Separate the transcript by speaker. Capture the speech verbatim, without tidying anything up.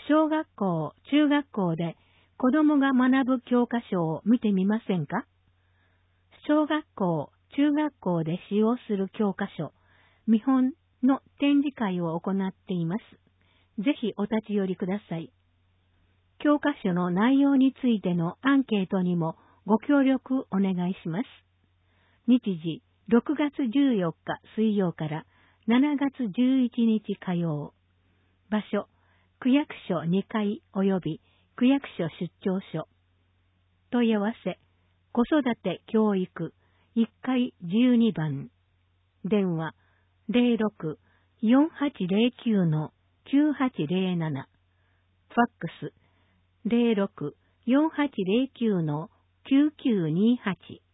Speaker 1: 小学校、中学校で子供が学ぶ教科書を見てみませんか？小学校、中学校で使用する教科書、見本の展示会を行っています。ぜひお立ち寄りください。教科書の内容についてのアンケートにもご協力お願いします。日時、ろくがつじゅうよっか水曜からしちがつじゅういちにち火曜。場所、区役所にかい及び区役所出張所。問い合わせ、子育て教育いっかいじゅうにばん。電話、ゼロろく よんはちゼロきゅう きゅうはちゼロなな。ファックス、ゼロろく よんはちゼロきゅう きゅうきゅうにはち。